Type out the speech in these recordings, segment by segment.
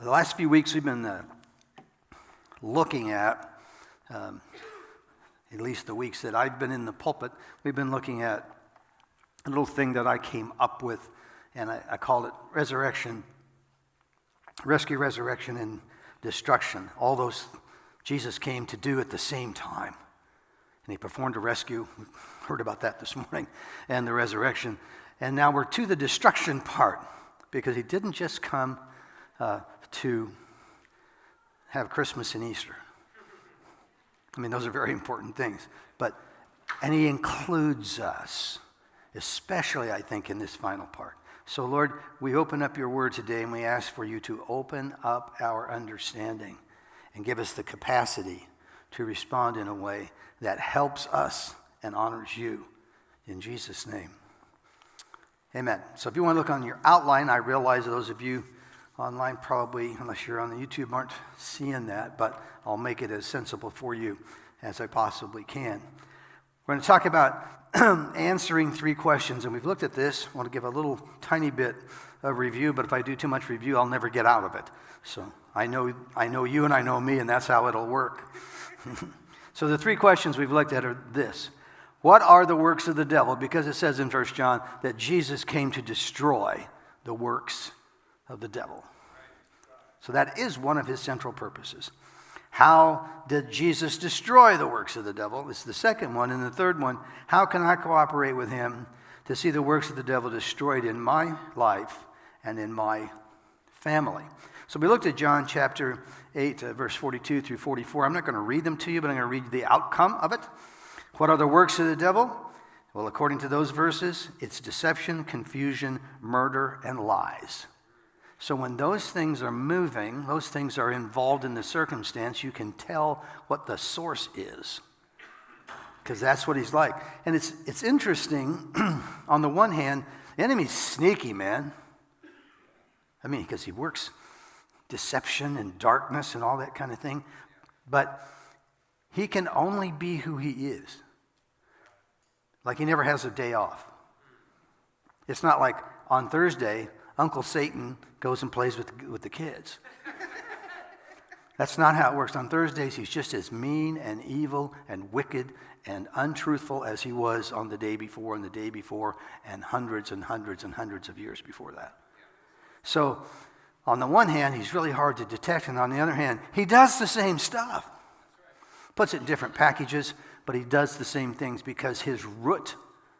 The last few weeks we've been looking at least the weeks that I've been in the pulpit, we've been looking at a little thing that I came up with, and I called it resurrection, rescue, resurrection, and destruction. All those Jesus came to do at the same time. And he performed a rescue. We heard about that this morning, and the resurrection. And now we're to the destruction part, because he didn't just come to have Christmas and Easter. I mean, those are very important things. And he includes us, especially, I think, in this final part. So, Lord, we open up your word today, and we ask for you to open up our understanding and give us the capacity to respond in a way that helps us and honors you. In Jesus' name, amen. So if you want to look on your outline, I realize those of you online probably, unless you're on the YouTube, aren't seeing that, but I'll make it as sensible for you as I possibly can. We're going to talk about answering 3 questions, and we've looked at this. I want to give a little tiny bit of review, but if I do too much review, I'll never get out of it. So I know you and I know me, and that's how it'll work. So the 3 questions we've looked at are this. What are the works of the devil? Because it says in 1 John that Jesus came to destroy the works of the devil. So that is one of his central purposes. How did Jesus destroy the works of the devil? It's the second one. And the third one, how can I cooperate with him to see the works of the devil destroyed in my life and in my family? So we looked at John chapter 8, verse 42 through 44. I'm not going to read them to you, but I'm going to read the outcome of it. What are the works of the devil? Well, according to those verses, it's deception, confusion, murder, and lies. So when those things are moving, those things are involved in the circumstance, you can tell what the source is, because that's what he's like. And it's interesting. On the one hand, the enemy's sneaky, man. I mean, because he works deception and darkness and all that kind of thing. But he can only be who he is. Like he never has a day off. It's not like on Thursday, Uncle Satan goes and plays with the kids. That's not how it works. On Thursdays, he's just as mean and evil and wicked and untruthful as he was on the day before and the day before and hundreds and hundreds and hundreds of years before that. So on the one hand, he's really hard to detect, and on the other hand, he does the same stuff. Puts it in different packages, but he does the same things because his root,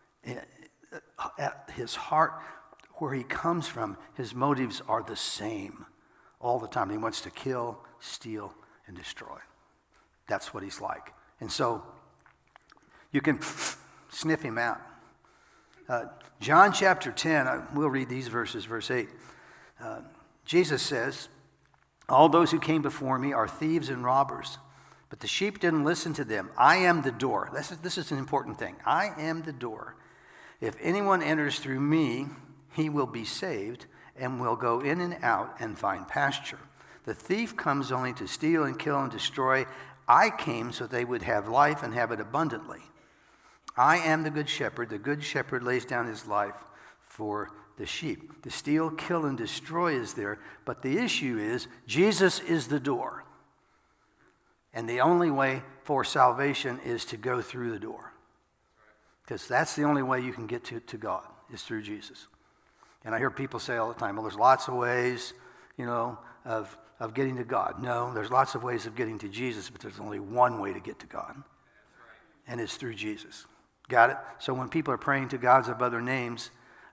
at his heart, where he comes from, his motives are the same all the time. He wants to kill, steal, and destroy. That's what he's like. And so you can sniff him out. John chapter 10, we'll read these verses, verse 8. Jesus says, all those who came before me are thieves and robbers, but the sheep didn't listen to them. I am the door. This is an important thing. I am the door. If anyone enters through me, he will be saved and will go in and out and find pasture. The thief comes only to steal and kill and destroy. I came so they would have life and have it abundantly. I am the good shepherd. The good shepherd lays down his life for the sheep. To steal, kill, and destroy is there, but the issue is Jesus is the door. And the only way for salvation is to go through the door. Because that's the only way you can get to God, is through Jesus. And I hear people say all the time, well, there's lots of ways, of getting to God. No, there's lots of ways of getting to Jesus, but there's only one way to get to God. And it's through Jesus. Got it? So when people are praying to gods of other names,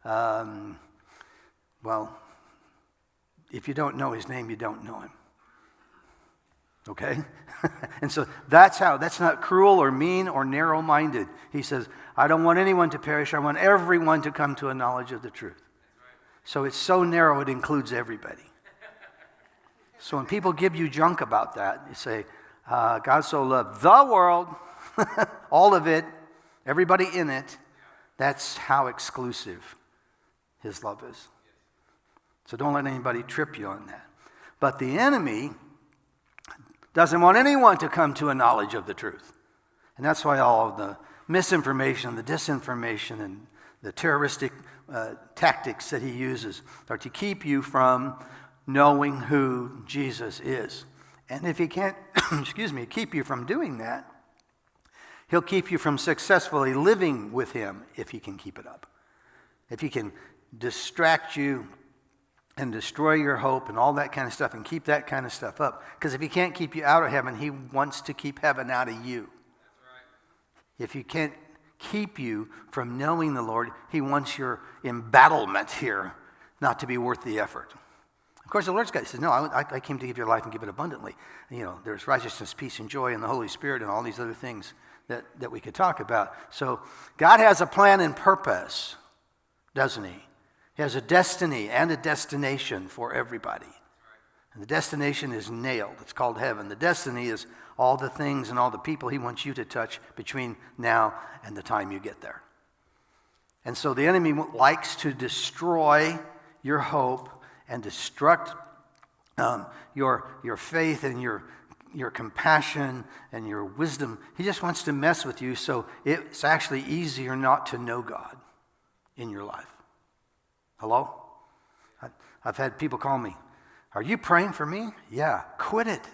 well, if you don't know his name, you don't know him. Okay? And so that's not cruel or mean or narrow-minded. He says, I don't want anyone to perish. I want everyone to come to a knowledge of the truth. So it's so narrow it includes everybody. So when people give you junk about that, you say, God so loved the world, all of it, everybody in it. That's how exclusive his love is. So don't let anybody trip you on that. But the enemy doesn't want anyone to come to a knowledge of the truth. And that's why all of the misinformation, the disinformation, and the terroristic tactics that he uses are to keep you from knowing who Jesus is. And if he can't, keep you from doing that, he'll keep you from successfully living with him if he can keep it up. If he can distract you and destroy your hope and all that kind of stuff and keep that kind of stuff up. Because if he can't keep you out of heaven, he wants to keep heaven out of you. That's right. If he can't keep you from knowing the Lord, he wants your embattlement here not to be worth the effort. Of course, the Lord's God says, no, I came to give your life and give it abundantly. You know, there's righteousness, peace, and joy in the Holy Spirit and all these other things that we could talk about. So God has a plan and purpose, doesn't he? He has a destiny and a destination for everybody. And the destination is nailed. It's called heaven. The destiny is all the things and all the people he wants you to touch between now and the time you get there. And so the enemy likes to destroy your hope and destruct your faith and your compassion and your wisdom. He just wants to mess with you so it's actually easier not to know God in your life. Hello? I've had people call me, are you praying for me? Yeah, quit it.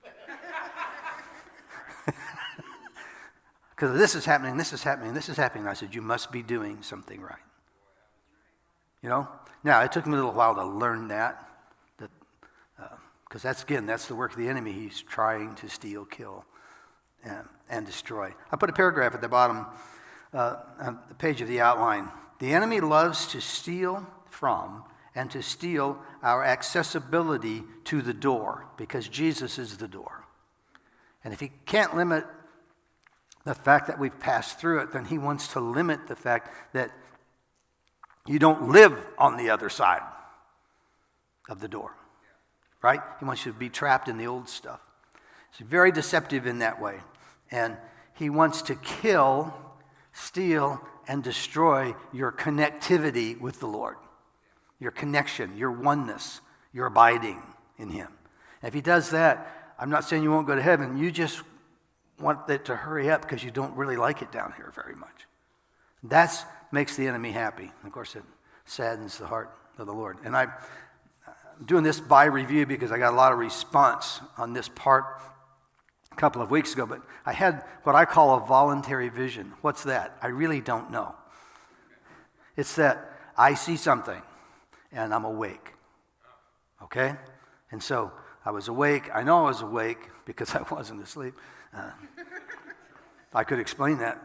Because this is happening, this is happening, this is happening. I said, you must be doing something right. You know? Now, it took me a little while to learn that because that's the work of the enemy. He's trying to steal, kill, and destroy. I put a paragraph at the bottom on the page of the outline. The enemy loves to steal from and to steal our accessibility to the door because Jesus is the door. And if he can't limit the fact that we've passed through it, then he wants to limit the fact that you don't live on the other side of the door, right? He wants you to be trapped in the old stuff. He's very deceptive in that way. And he wants to kill, steal, and destroy your connectivity with the Lord. Your connection, your oneness, your abiding in him. And if he does that, I'm not saying you won't go to heaven. You just want it to hurry up because you don't really like it down here very much. That makes the enemy happy. Of course, it saddens the heart of the Lord. And I'm doing this by review because I got a lot of response on this part a couple of weeks ago. But I had what I call a voluntary vision. What's that? I really don't know. It's that I see something and I'm awake. Okay? And so I was awake. I know I was awake because I wasn't asleep. I could explain that.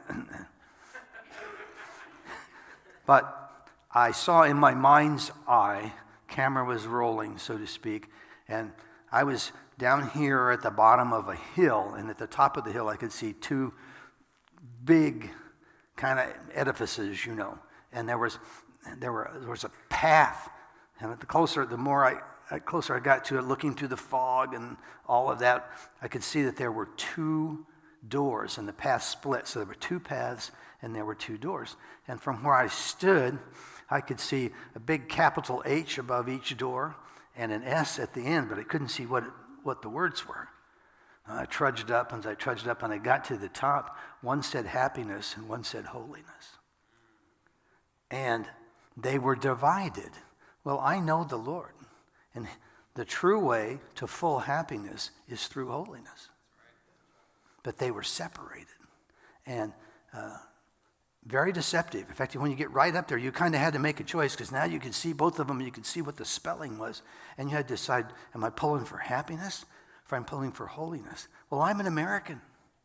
But I saw in my mind's eye, camera was rolling, so to speak, and I was down here at the bottom of a hill, and at the top of the hill I could see two big kind of edifices, you know, and there was a path, and the more closer I got to it, looking through the fog and all of that, I could see that there were two doors, and the path split. So there were two paths, and there were two doors. And from where I stood, I could see a big capital H above each door and an S at the end, but I couldn't see what the words were. I trudged up, and as I trudged up, and I got to the top, one said happiness, and one said holiness. And they were divided. Well, I know the Lord. And the true way to full happiness is through holiness. But they were separated and very deceptive. In fact, when you get right up there, you kind of had to make a choice because now you could see both of them. You could see what the spelling was. And you had to decide, am I pulling for happiness or I'm pulling for holiness? Well, I'm an American.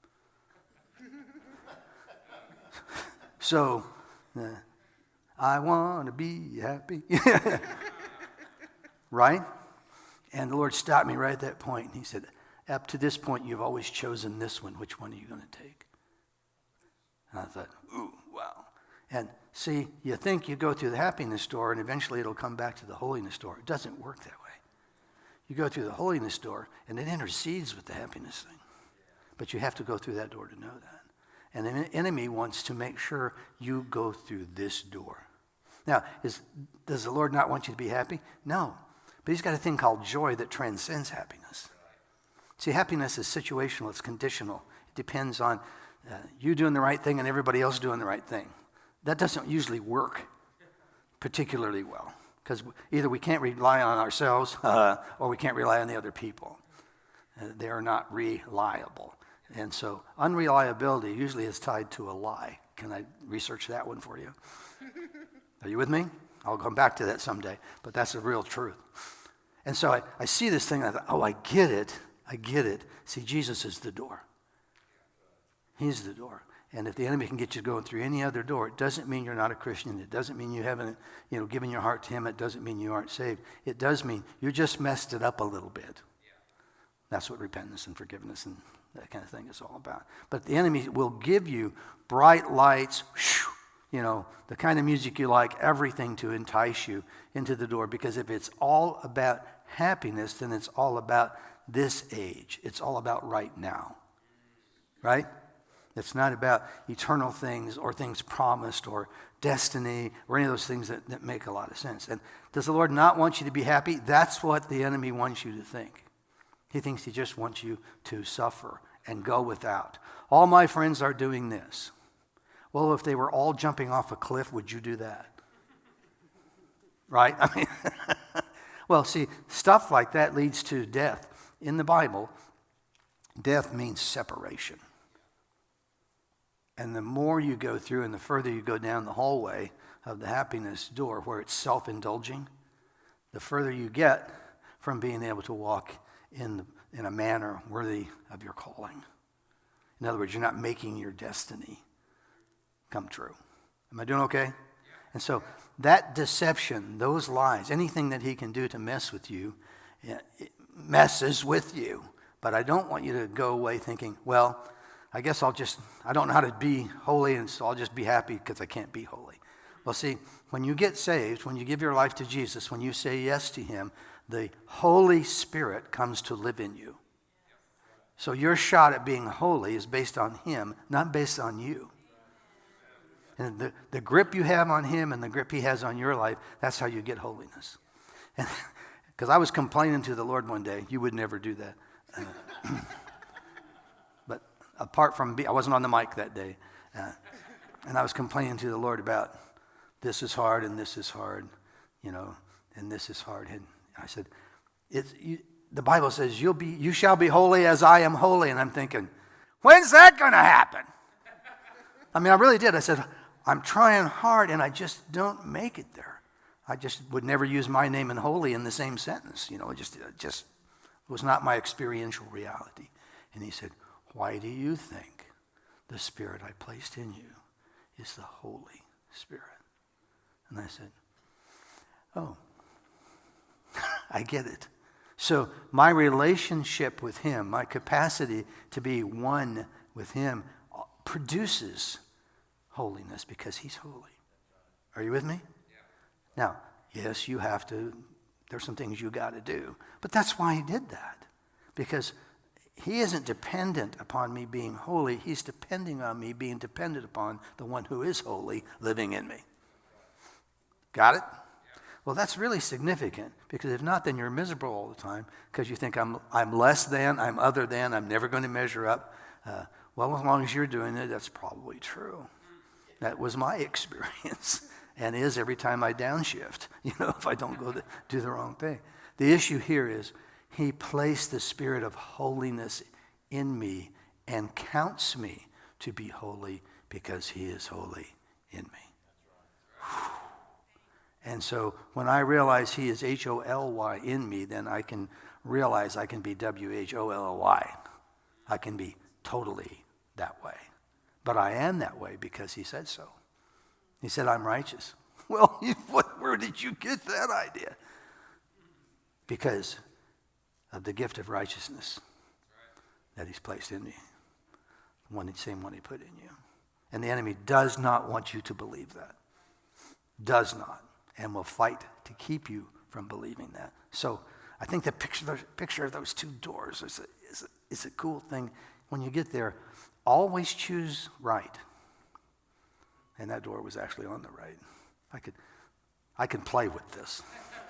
So I want to be happy. Right? And the Lord stopped me right at that point. And he said, up to this point, you've always chosen this one. Which one are you going to take? And I thought, ooh, wow. And see, you think you go through the happiness door and eventually it'll come back to the holiness door. It doesn't work that way. You go through the holiness door and it intercedes with the happiness thing. But you have to go through that door to know that. And the enemy wants to make sure you go through this door. Now, does the Lord not want you to be happy? No. But he's got a thing called joy that transcends happiness. See, happiness is situational. It's conditional. It depends on you doing the right thing and everybody else doing the right thing. That doesn't usually work particularly well because either we can't rely on ourselves or we can't rely on the other people. They are not reliable. And so unreliability usually is tied to a lie. Can I research that one for you? Are you with me? I'll come back to that someday, but that's the real truth. And so I see this thing, and I thought, oh, I get it. See, Jesus is the door. He's the door. And if the enemy can get you going through any other door, it doesn't mean you're not a Christian. It doesn't mean you haven't, given your heart to him. It doesn't mean you aren't saved. It does mean you just messed it up a little bit. That's what repentance and forgiveness and that kind of thing is all about. But the enemy will give you bright lights, the kind of music you like, everything to entice you into the door. Because if it's all about happiness, then it's all about this age. It's all about right now. Right? It's not about eternal things or things promised or destiny or any of those things that make a lot of sense. And does the Lord not want you to be happy? That's what the enemy wants you to think. He thinks he just wants you to suffer and go without. All my friends are doing this. Well, if they were all jumping off a cliff, would you do that? Right? I mean, well, see, stuff like that leads to death. In the Bible, death means separation. And the more you go through and the further you go down the hallway of the happiness door where it's self-indulging, the further you get from being able to walk in a manner worthy of your calling. In other words, you're not making your destiny come true. Am I doing okay? Yeah. And so that deception, those lies, anything that he can do to mess with you, it messes with you. But I don't want you to go away thinking, well, I guess I don't know how to be holy, and so I'll just be happy because I can't be holy. Well, see, when you get saved, when you give your life to Jesus, when you say yes to him, the Holy Spirit comes to live in you. So your shot at being holy is based on him, not based on you. And the grip you have on him and the grip he has on your life, that's how you get holiness. Because I was complaining to the Lord one day. You would never do that. But apart from, I wasn't on the mic that day. And I was complaining to the Lord about this is hard and this is hard, and this is hard. And I said, the Bible says you shall be holy as I am holy. And I'm thinking, when's that going to happen? I mean, I really did. I said, I'm trying hard and I just don't make it there. I just would never use my name and holy in the same sentence. It just was not my experiential reality. And he said, why do you think the Spirit I placed in you is the Holy Spirit? And I said, oh, I get it. So my relationship with him, my capacity to be one with him produces holiness because he's holy. Are you with me? Yeah. Now, yes, you have to, there's some things you got to do. But that's why he did that. Because he isn't dependent upon me being holy. He's depending on me being dependent upon the one who is holy living in me. Got it? Well, that's really significant, because if not, then you're miserable all the time because you think I'm less than, I'm other than, I'm never going to measure up. Well, as long as you're doing it, that's probably true. That was my experience and is every time I downshift, if I don't do the wrong thing. The issue here is he placed the Spirit of holiness in me and counts me to be holy because he is holy in me. Whew. And so when I realize he is H-O-L-Y in me, then I can realize I can be W-H-O-L-L-Y. I can be totally that way. But I am that way because he said so. He said, I'm righteous. Well, where did you get that idea? Because of the gift of righteousness that he's placed in me. The same one he put in you. And the enemy does not want you to believe that. Does not. And will fight to keep you from believing that. So I think the picture of those two doors is a cool thing. When you get there, always choose right. And that door was actually on the right. I can play with this.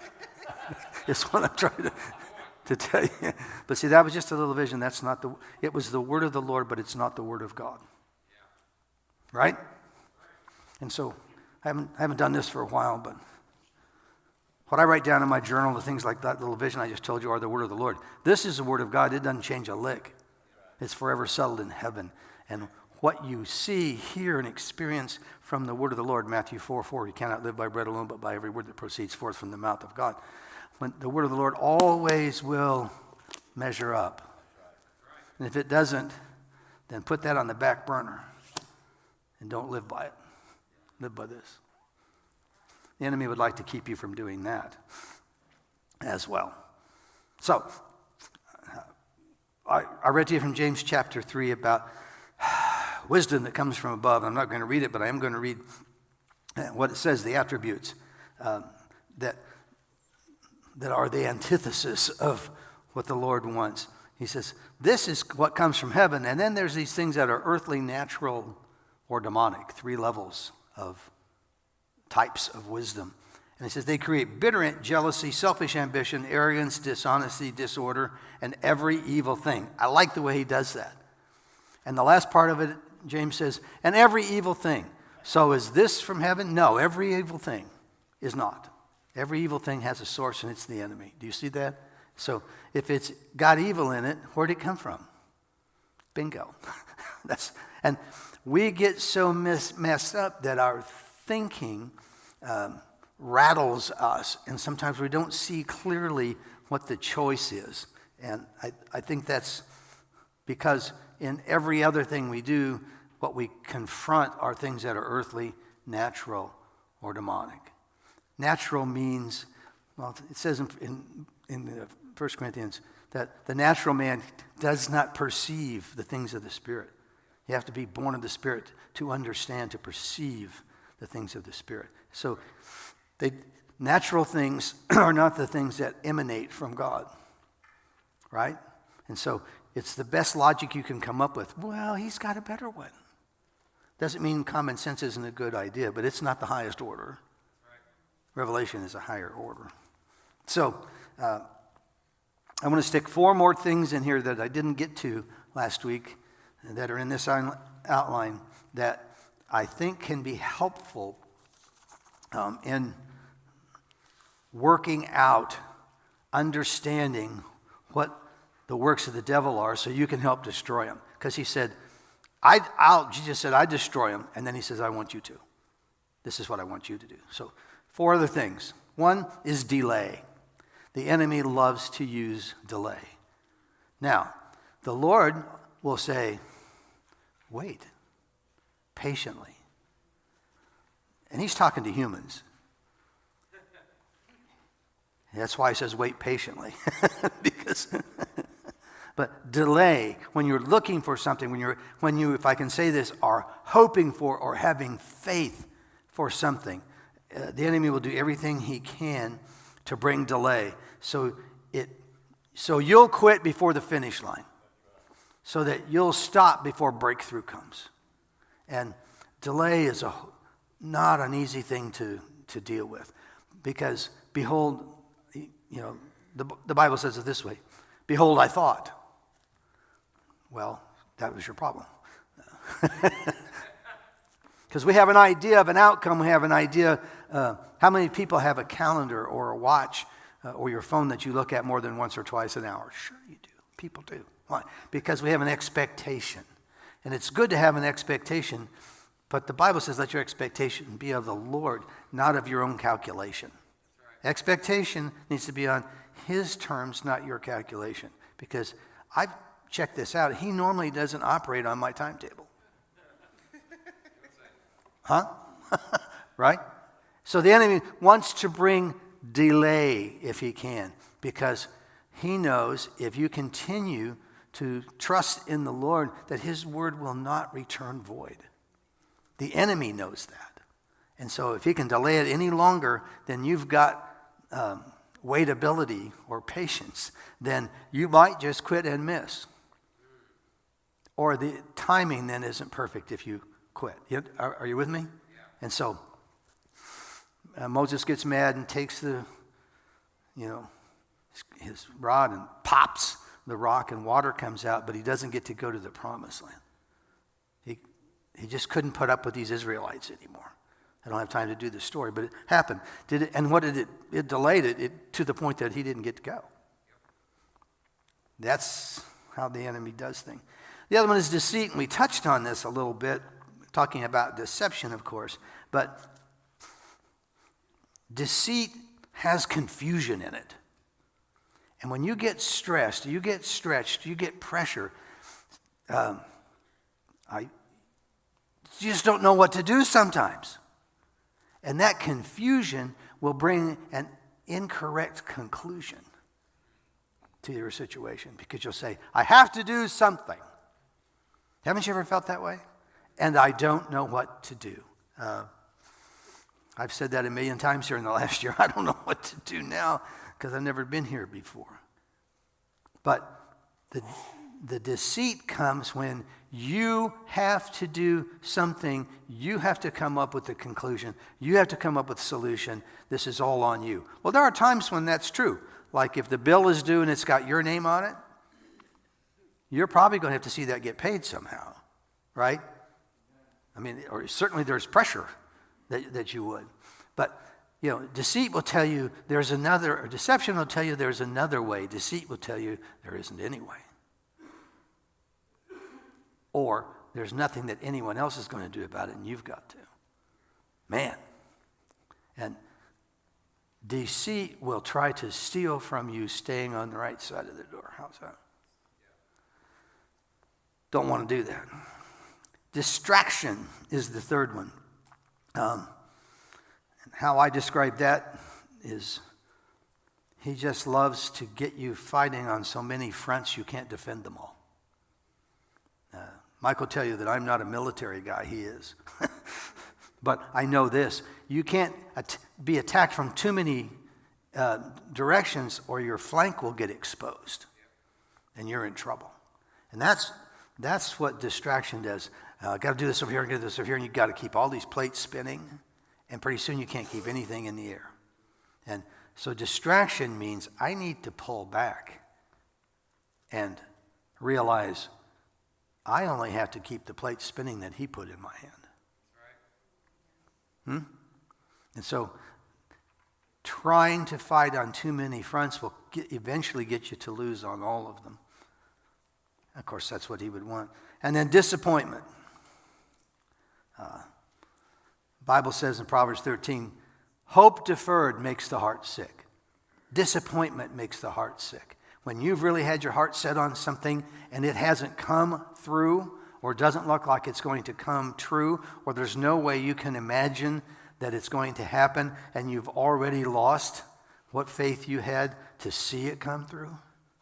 It's what I'm trying to tell you. But see, that was just a little vision. It was the word of the Lord, but it's not the word of God. Right? And so I haven't done this for a while, but What I write down in my journal, the things like that little vision I just told you, are the word of the Lord. This is the word of God. It doesn't change a lick. It's forever settled in heaven. And what you see, hear, and experience from the word of the Lord, Matthew 4:4, you cannot live by bread alone, but by every word that proceeds forth from the mouth of God. When the word of the Lord always will measure up. And if it doesn't, then put that on the back burner and don't live by it. Live by this. The enemy would like to keep you from doing that as well. So, I read to you from James chapter 3 about wisdom that comes from above. I'm not going to read it, but I am going to read what it says, the attributes that are the antithesis of what the Lord wants. He says, this is what comes from heaven, and then there's these things that are earthly, natural, or demonic, 3 levels of types of wisdom. And he says they create bitter jealousy, selfish ambition, arrogance, dishonesty, disorder, and every evil thing. I like the way he does that. And the last part of it, James says, and every evil thing. So is this from heaven? No, every evil thing is not. Every evil thing has a source, and it's the enemy. Do you see that? So if it's got evil in it, where'd it come from? Bingo. And we get so messed up that our thinking rattles us, and sometimes we don't see clearly what the choice is. And I think that's because in every other thing we do, what we confront are things that are earthly, natural, or demonic. Natural means, well, it says in 1 Corinthians that the natural man does not perceive the things of the Spirit. You have to be born of the Spirit to understand, to perceive the things of the Spirit. So natural things are not the things that emanate from God, right? And so it's the best logic you can come up with. Well, he's got a better one. Doesn't mean common sense isn't a good idea, but it's not the highest order. Revelation is a higher order. So I'm going to stick 4 more things in here that I didn't get to last week that are in this outline that I think can be helpful in working out, understanding what the works of the devil are so you can help destroy them. Because he said, Jesus said, I destroy them. And then he says, I want you to. This is what I want you to do. So 4 other things. 1 is delay. The enemy loves to use delay. Now, the Lord will say, wait patiently. And he's talking to humans. That's why he says wait patiently. But delay, when you're looking for something, when you, if I can say this, are hoping for or having faith for something, the enemy will do everything he can to bring delay. So you'll quit before the finish line, so that you'll stop before breakthrough comes. And delay is not an easy thing to deal with, because behold, the Bible says it this way: behold, I thought. Well, that was your problem. Because we have an idea of an outcome. We have an idea. How many people have a calendar or a watch or your phone that you look at more than once or twice an hour? Sure you do. People do. Why? Because we have an expectation. And it's good to have an expectation, but the Bible says let your expectation be of the Lord, not of your own calculation. Right. Expectation needs to be on his terms, not your calculation. Because I've checked this out. He normally doesn't operate on my timetable. Huh? Right? So the enemy wants to bring delay if he can, because he knows if you continue to trust in the Lord that his word will not return void. The enemy knows that. And so if he can delay it any longer, then you've got waitability or patience. Then you might just quit and miss. Or the timing then isn't perfect if you quit. Are you with me? Yeah. And so Moses gets mad and takes his rod and pops the rock and water comes out, but he doesn't get to go to the promised land. He just couldn't put up with these Israelites anymore. I don't have time to do the story, but it happened. And what did it? It delayed it to the point that he didn't get to go. That's how the enemy does things. The other one is deceit, and we touched on this a little bit, talking about deception, of course. But deceit has confusion in it. And when you get stressed, you get stretched, you get pressure, you just don't know what to do sometimes. And that confusion will bring an incorrect conclusion to your situation, because you'll say, I have to do something. Haven't you ever felt that way? And I don't know what to do. I've said that a million times here in the last year. I don't know what to do now because I've never been here before. But the deceit comes when you have to do something. You have to come up with the conclusion. You have to come up with a solution. This is all on you. Well, there are times when that's true. Like if the bill is due and it's got your name on it, you're probably going to have to see that get paid somehow, right? I mean, or certainly there's pressure that you would. But, deceit will tell you there's another, or deception will tell you there's another way. Deceit will tell you there isn't any way. Or there's nothing that anyone else is going to do about it, and you've got to. Man. And deceit will try to steal from you staying on the right side of the door. How's that? Don't want to do that. Distraction is the third one. And how I describe that is he just loves to get you fighting on so many fronts you can't defend them all. Mike will tell you that I'm not a military guy. He is. But I know this. You can't be attacked from too many directions or your flank will get exposed. And you're in trouble. And that's what distraction does. Got to do this over here and do this over here. And you've got to keep all these plates spinning. And pretty soon you can't keep anything in the air. And so distraction means I need to pull back and realize I only have to keep the plate spinning that he put in my hand. And so trying to fight on too many fronts will eventually get you to lose on all of them. Of course, that's what he would want. And then disappointment. Bible says in Proverbs 13, hope deferred makes the heart sick. Disappointment makes the heart sick. When you've really had your heart set on something and it hasn't come through or doesn't look like it's going to come true, or there's no way you can imagine that it's going to happen, and you've already lost what faith you had to see it come through.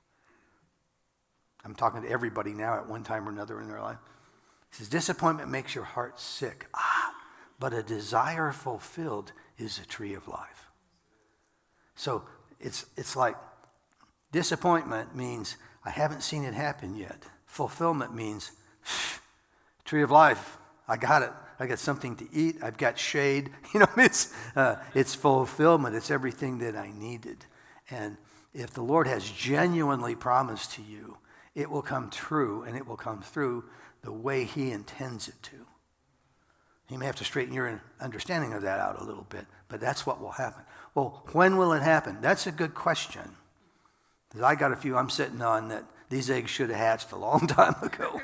I'm talking to everybody now at one time or another in their life. He says, disappointment makes your heart sick. But a desire fulfilled is a tree of life. So it's like disappointment means I haven't seen it happen yet. Fulfillment means tree of life. I got it. I got something to eat. I've got shade. It's fulfillment. It's everything that I needed. And if the Lord has genuinely promised to you, it will come true, and it will come through the way he intends it to. You may have to straighten your understanding of that out a little bit, but that's what will happen. Well, when will it happen? That's a good question. Because I got a few I'm sitting on that these eggs should have hatched a long time ago.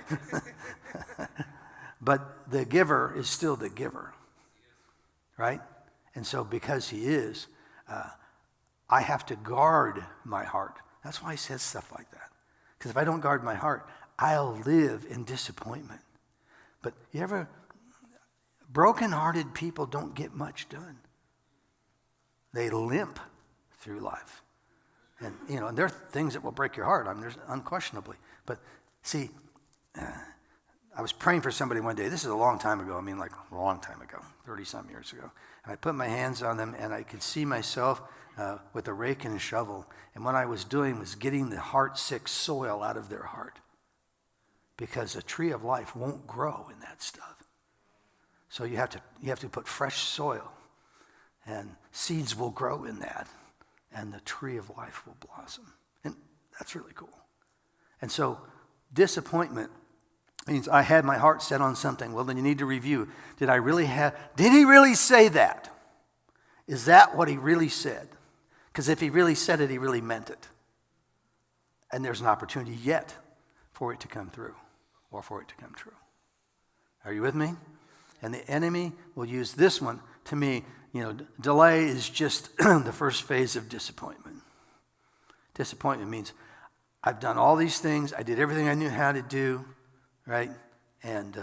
But the giver is still the giver, right? And so because he is, I have to guard my heart. That's why he says stuff like that. Because if I don't guard my heart, I'll live in disappointment. But broken-hearted people don't get much done. They limp through life. And, and there are things that will break your heart. There's unquestionably. But, see, I was praying for somebody one day. This is a long time ago. Like a long time ago, 30-some years ago. And I put my hands on them, and I could see myself with a rake and a shovel. And what I was doing was getting the heart-sick soil out of their heart. Because a tree of life won't grow in that stuff. So you have to put fresh soil, and seeds will grow in that, and the tree of life will blossom. And that's really cool. And so disappointment means I had my heart set on something. Well, then you need to review. Did he really say that? Is that what he really said? Because if he really said it, he really meant it. And there's an opportunity yet for it to come through or for it to come true. Are you with me? And the enemy will use this one. To me, delay is just the first phase of disappointment. Disappointment means I've done all these things. I did everything I knew how to do, right? And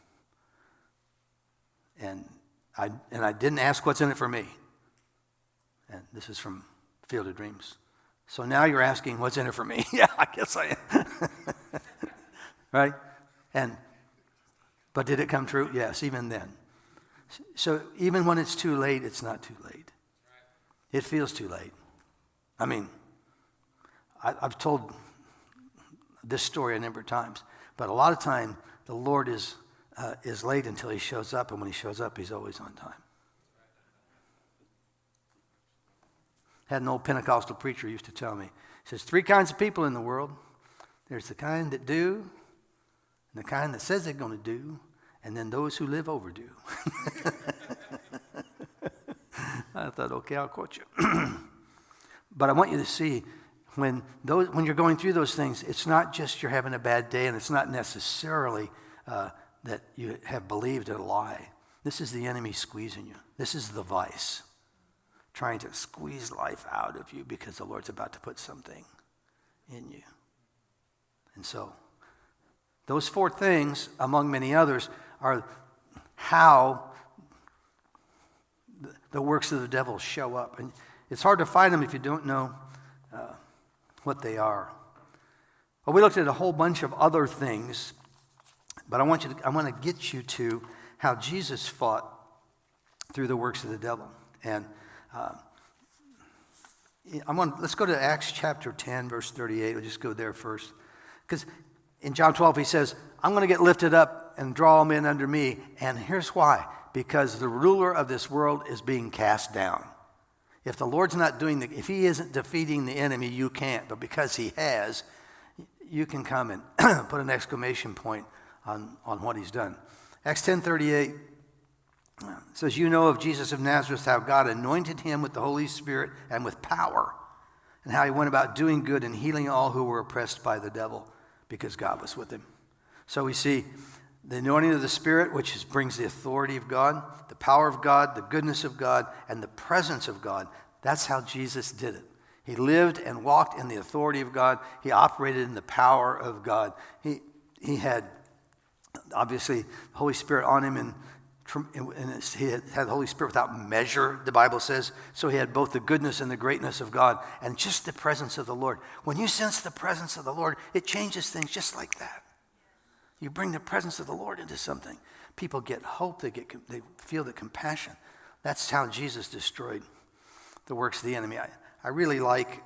I didn't ask what's in it for me. And this is from Field of Dreams. So now you're asking what's in it for me. Yeah, I guess I am. Right? But did it come true? Yes, even then. So even when it's too late, it's not too late. It feels too late. I mean, I've told this story a number of times, but a lot of time the Lord is late until he shows up, and when he shows up, he's always on time. Had an old Pentecostal preacher used to tell me. He says, 3 kinds of people in the world. There's the kind that do, and the kind that says they're going to do, and then those who live overdue. I thought, okay, I'll quote you. But I want you to see, when you're going through those things, it's not just you're having a bad day, and it's not necessarily that you have believed a lie. This is the enemy squeezing you. This is the vice, trying to squeeze life out of you because the Lord's about to put something in you. And so, those 4 things, among many others, are how the works of the devil show up. And it's hard to find them if you don't know what they are. Well, we looked at a whole bunch of other things, but I want to get you to how Jesus fought through the works of the devil. And let's go to Acts chapter 10, verse 38. We'll just go there first. Because in John 12, he says, I'm going to get lifted up and draw all men under me. And here's why. Because the ruler of this world is being cast down. If the Lord's not if he isn't defeating the enemy, you can't. But because he has, you can come and put an exclamation point on what he's done. Acts 10:38 says, you know of Jesus of Nazareth, how God anointed him with the Holy Spirit and with power, and how he went about doing good and healing all who were oppressed by the devil, because God was with him. So we see the anointing of the Spirit, which brings the authority of God, the power of God, the goodness of God, and the presence of God. That's how Jesus did it. He lived and walked in the authority of God. He operated in the power of God. He had, obviously, the Holy Spirit on him, and he had the Holy Spirit without measure, the Bible says. So he had both the goodness and the greatness of God, and just the presence of the Lord. When you sense the presence of the Lord, it changes things just like that. You bring the presence of the Lord into something. People get hope. They feel the compassion. That's how Jesus destroyed the works of the enemy. I really like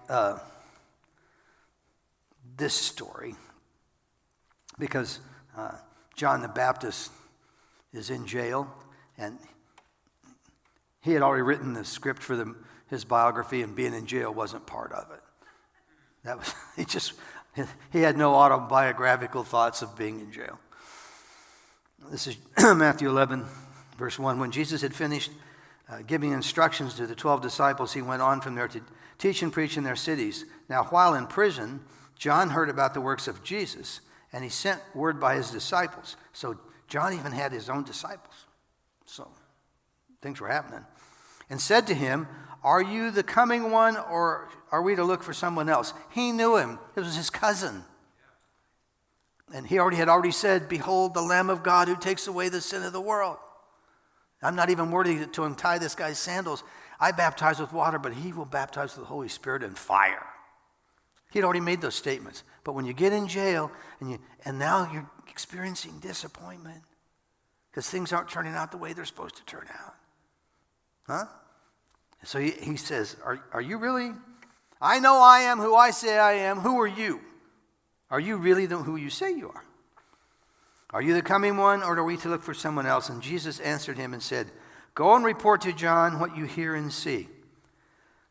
this story because John the Baptist is in jail, and he had already written the script for his biography, and being in jail wasn't part of it. That was he had no autobiographical thoughts of being in jail. This is Matthew 11, verse 1. When Jesus had finished giving instructions to the 12 disciples, he went on from there to teach and preach in their cities. Now, while in prison, John heard about the works of Jesus, and he sent word by his disciples. So John even had his own disciples. So things were happening. And said to him, are you the coming one, or are we to look for someone else? He knew him. It was his cousin. And he had already said, behold, the Lamb of God who takes away the sin of the world. I'm not even worthy to untie this guy's sandals. I baptize with water, but he will baptize with the Holy Spirit and fire. He'd already made those statements. But when you get in jail, and now you're experiencing disappointment because things aren't turning out the way they're supposed to turn out. Huh? So he says, are you really? I know I am who I say I am. Who are you? Are you really who you say you are? Are you the coming one, or are we to look for someone else? And Jesus answered him and said, go and report to John what you hear and see.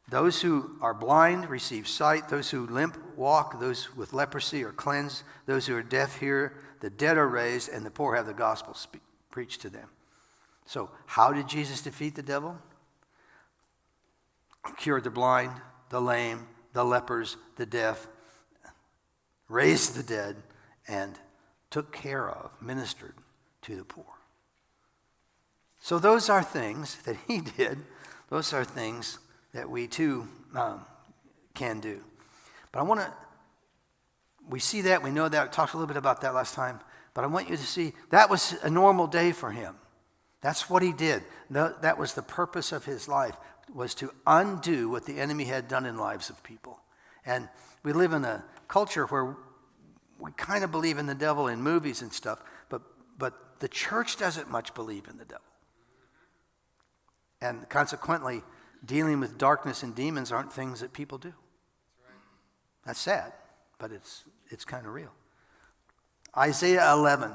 Those who are blind receive sight. Those who limp walk. Those with leprosy are cleansed. Those who are deaf hear. The dead are raised, and the poor have the gospel preached to them. So how did Jesus defeat the devil? Cured the blind, the lame, the lepers, the deaf, raised the dead, and took care of, ministered to the poor. So those are things that he did. Those are things that we too can do. But we see that, we know that, we talked a little bit about that last time, but I want you to see that was a normal day for him. That's what he did. That was the purpose of his life, was to undo what the enemy had done in lives of people. And we live in a culture where we kind of believe in the devil in movies and stuff, but the church doesn't much believe in the devil. And consequently, dealing with darkness and demons aren't things that people do. That's sad, but it's kind of real. Isaiah 11.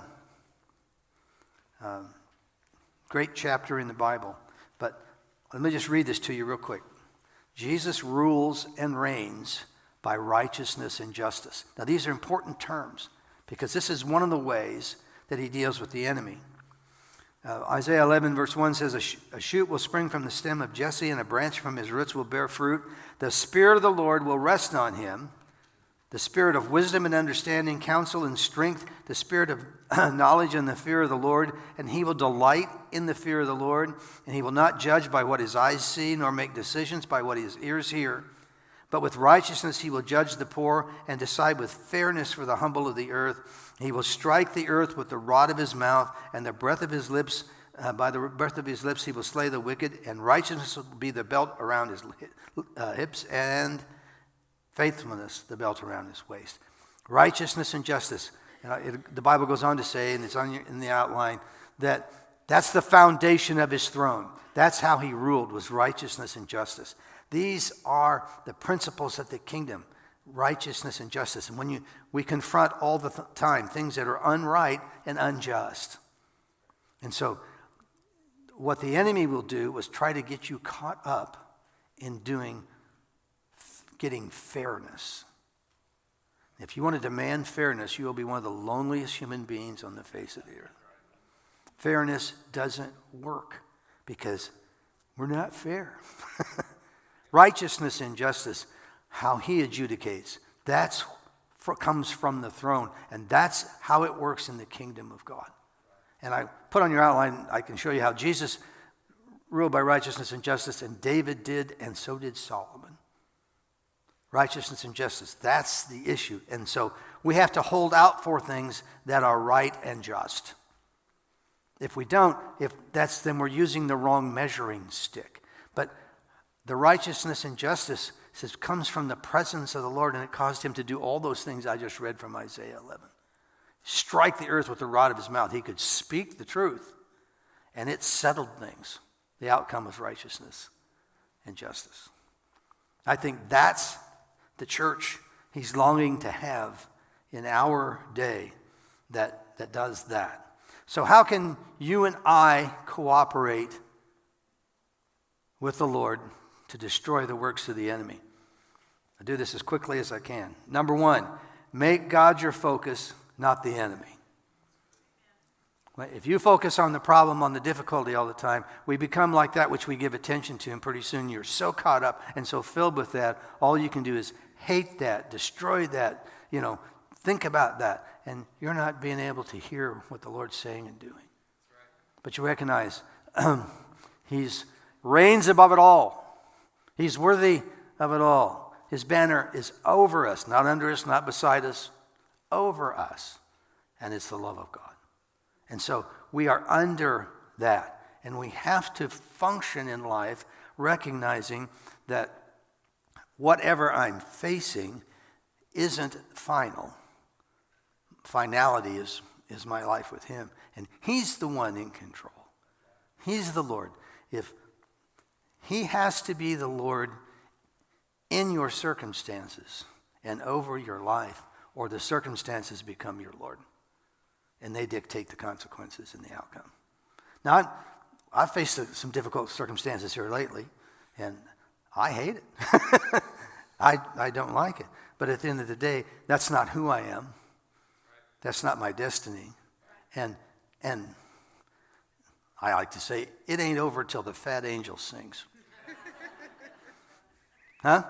Great chapter in the Bible. But let me just read this to you real quick. Jesus rules and reigns by righteousness and justice. Now these are important terms because this is one of the ways that he deals with the enemy. Isaiah 11 verse 1 says, a shoot will spring from the stem of Jesse, and a branch from his roots will bear fruit. The Spirit of the Lord will rest on him, the Spirit of wisdom and understanding, counsel and strength, the Spirit of knowledge and the fear of the Lord. And he will delight in the fear of the Lord, and he will not judge by what his eyes see, nor make decisions by what his ears hear. But with righteousness he will judge the poor and decide with fairness for the humble of the earth. He will strike the earth with the rod of his mouth, and the breath of his lips, by the breath of his lips he will slay the wicked, and righteousness will be the belt around his hips, and faithfulness the belt around his waist. Righteousness and justice. The Bible goes on to say, and it's in the outline, that that's the foundation of his throne. That's how he ruled, was righteousness and justice. These are the principles of the kingdom, righteousness and justice. And when we confront all the time things that are unright and unjust. And so what the enemy will do is try to get you caught up in getting fairness. If you want to demand fairness, you will be one of the loneliest human beings on the face of the earth. Fairness doesn't work because we're not fair. Righteousness and justice, how he adjudicates, comes from the throne, and that's how it works in the kingdom of God. And I put on your outline, I can show you how Jesus ruled by righteousness and justice, and David did, and so did Solomon. Righteousness and justice, that's the issue. And so we have to hold out for things that are right and just. If we don't, then we're using the wrong measuring stick. But the righteousness and justice comes from the presence of the Lord, and it caused him to do all those things I just read from Isaiah 11. Strike the earth with the rod of his mouth. He could speak the truth, and it settled things. The outcome was righteousness and justice. I think that's the church he's longing to have in our day that does that. So how can you and I cooperate with the Lord to destroy the works of the enemy? I'll do this as quickly as I can. Number one, make God your focus, not the enemy. If you focus on the problem, on the difficulty all the time, we become like that which we give attention to, and pretty soon you're so caught up and so filled with that, all you can do is hate that, destroy that, think about that, and you're not being able to hear what the Lord's saying and doing. But you recognize he reigns above it all. He's worthy of it all. His banner is over us, not under us, not beside us, over us, and it's the love of God. And so we are under that, and we have to function in life recognizing that whatever I'm facing isn't final. Finality is my life with him, and he's the one in control. He's the Lord. If he has to be the Lord in your circumstances and over your life, or the circumstances become your Lord, and they dictate the consequences and the outcome. Now, I've faced some difficult circumstances here lately, and I hate it. I don't like it. But at the end of the day, that's not who I am. That's not my destiny. And I like to say, it ain't over till the fat angel sings. Huh?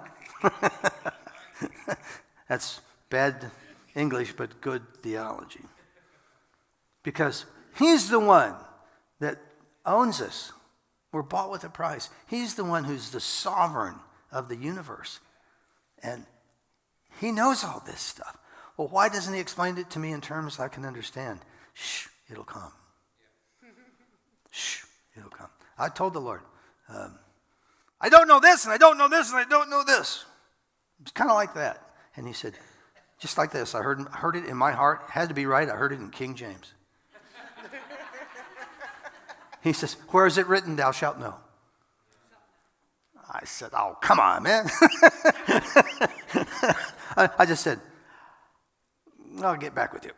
That's bad English, but good theology. Because he's the one that owns us. We're bought with a price. He's the one who's the sovereign of the universe. And he knows all this stuff. Well, why doesn't he explain it to me in terms I can understand? Shh, it'll come. Shh, it'll come. I told the Lord, I don't know this, and I don't know this, and I don't know this. It's kind of like that. And he said, just like this. I heard it in my heart. It had to be right. I heard it in King James. He says, where is it written, thou shalt know? I said, oh, come on, man. I just said, I'll get back with you.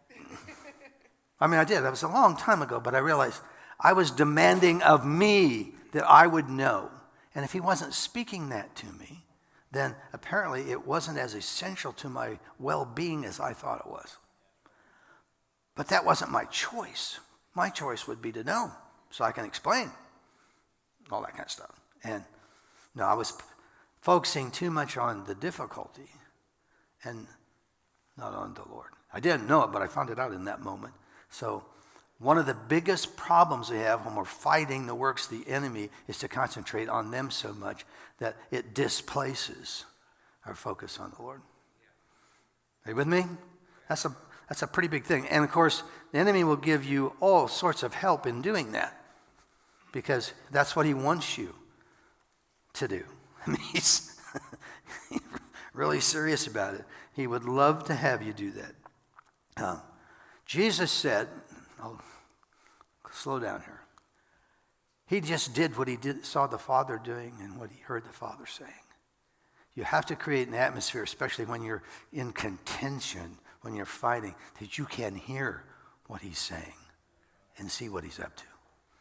I mean, I did. That was a long time ago, but I realized I was demanding of me that I would know. And if he wasn't speaking that to me, then apparently it wasn't as essential to my well-being as I thought it was. But that wasn't my choice. My choice would be to know so I can explain all that kind of stuff. And no, I was focusing too much on the difficulty and not on the Lord. I didn't know it, but I found it out in that moment. So one of the biggest problems we have when we're fighting the works of the enemy is to concentrate on them so much that it displaces our focus on the Lord. Are you with me? That's a pretty big thing. And of course, the enemy will give you all sorts of help in doing that because that's what he wants you to do. I mean, he's really serious about it. He would love to have you do that. Jesus said, I'll slow down here. He just did what he saw the Father doing and what he heard the Father saying. You have to create an atmosphere, especially when you're in contention, when you're fighting, that you can hear what he's saying and see what he's up to.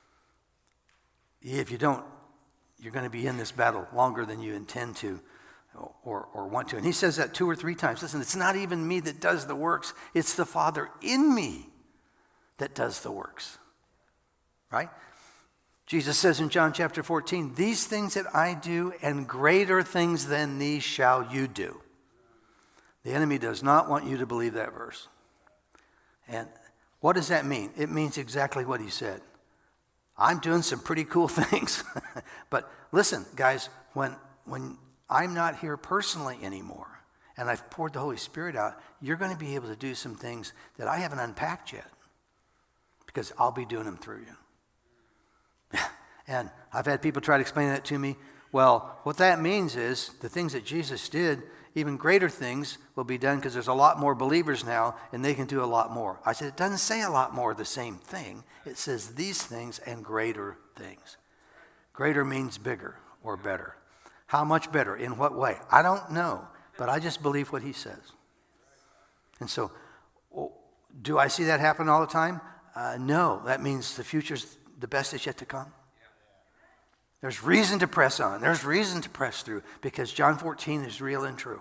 If you don't, you're going to be in this battle longer than you intend to or want to. And he says that 2 or 3 times. Listen, it's not even me that does the works. It's the Father in me that does the works. Right? Jesus says in John chapter 14, these things that I do and greater things than these shall you do. The enemy does not want you to believe that verse. And what does that mean? It means exactly what he said. I'm doing some pretty cool things. But listen, guys, when I'm not here personally anymore and I've poured the Holy Spirit out, you're going to be able to do some things that I haven't unpacked yet because I'll be doing them through you. And I've had people try to explain that to me. Well, what that means is the things that Jesus did, even greater things will be done because there's a lot more believers now and they can do a lot more. I said, it doesn't say a lot more of the same thing. It says these things and greater things. Greater means bigger or better. How much better? In what way? I don't know, but I just believe what he says. And so, do I see that happen all the time? No, that means the future's the best is yet to come. There's reason to press on. There's reason to press through because John 14 is real and true.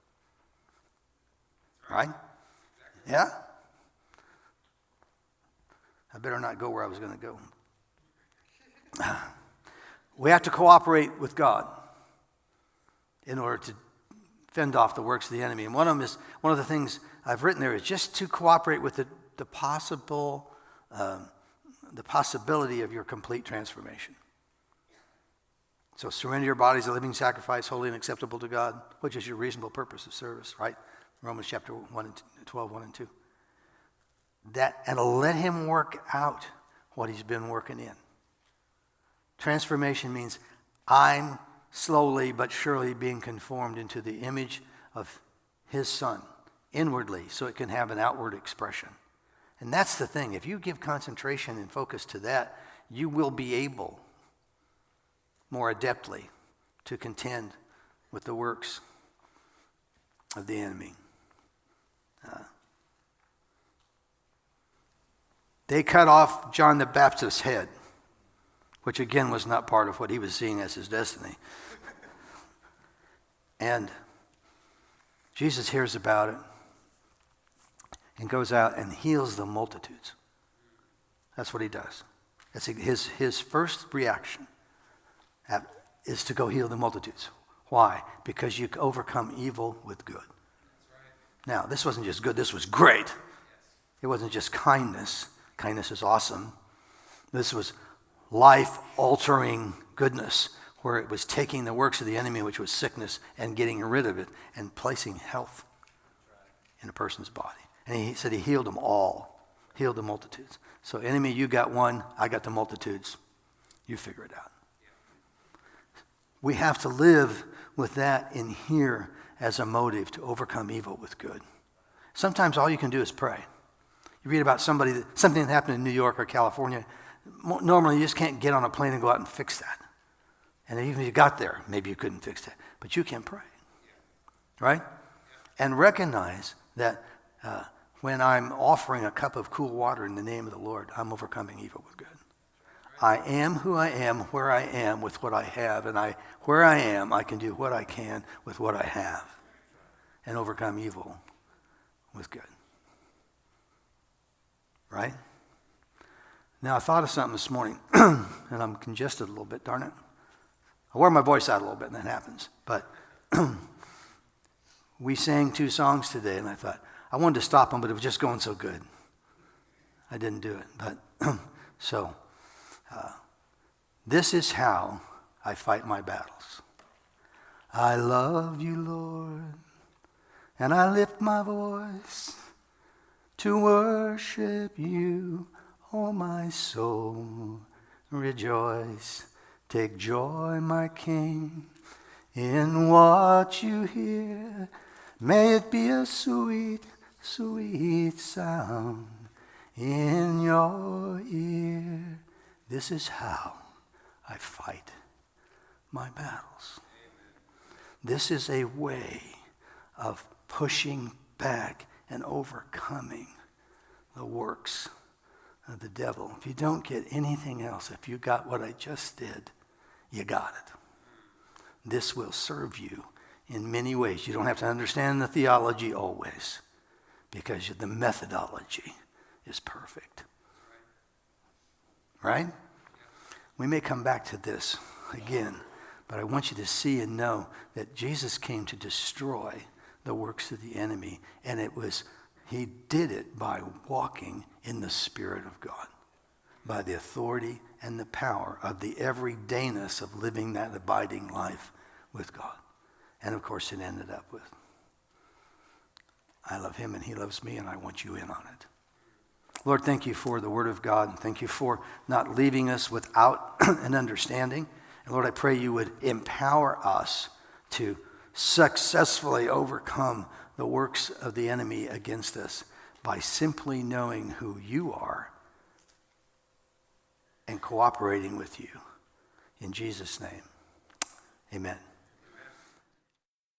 Right? Yeah? I better not go where I was going to go. We have to cooperate with God in order to fend off the works of the enemy. And one of the things I've written there is just to cooperate with the possibility of your complete transformation. So surrender your bodies a living sacrifice, holy and acceptable to God, which is your reasonable purpose of service, right? Romans chapter 12, 1 and 2. And let him work out what he's been working in. Transformation means I'm slowly but surely being conformed into the image of his Son inwardly so it can have an outward expression. And that's the thing. If you give concentration and focus to that, you will be able more adeptly to contend with the works of the enemy. They cut off John the Baptist's head, which again was not part of what he was seeing as his destiny. And Jesus hears about it and goes out and heals the multitudes. That's what he does. That's his first reaction is to go heal the multitudes. Why? Because you overcome evil with good. Now, this wasn't just good, this was great. It wasn't just kindness. Kindness is awesome. This was life-altering goodness, where it was taking the works of the enemy, which was sickness, and getting rid of it and placing health in a person's body. And he said he healed them all, healed the multitudes. So enemy, you got one, I got the multitudes. You figure it out. We have to live with that in here as a motive to overcome evil with good. Sometimes all you can do is pray. You read about something that happened in New York or California. Normally you just can't get on a plane and go out and fix that. And even if you got there, maybe you couldn't fix that. But you can pray. Right? And recognize that when I'm offering a cup of cool water in the name of the Lord, I'm overcoming evil with good. I am who I am, where I am, with what I have. And where I am, I can do what I can with what I have. And overcome evil with good. Right? Now, I thought of something this morning, and I'm congested a little bit, darn it. I wear my voice out a little bit, and that happens. But we sang 2 songs today, and I thought, I wanted to stop them, but it was just going so good. I didn't do it. But so, this is how I fight my battles. I love you, Lord, and I lift my voice to worship you, oh my soul. Rejoice, take joy, my King, in what you hear. May it be a sweet, sweet sound in your ear. This is how I fight my battles. This is a way of pushing back and overcoming the works of the devil. If you don't get anything else, if you got what I just did, you got it. This will serve you in many ways. You don't have to understand the theology always, because the methodology is perfect. Right? We may come back to this again, but I want you to see and know that Jesus came to destroy the works of the enemy, and he did it by walking in the Spirit of God, by the authority and the power of the everydayness of living that abiding life with God. And of course it ended up with, I love him and he loves me, and I want you in on it. Lord, thank you for the word of God, and thank you for not leaving us without an understanding. And Lord, I pray you would empower us to successfully overcome the works of the enemy against us by simply knowing who you are and cooperating with you. In Jesus' name, amen.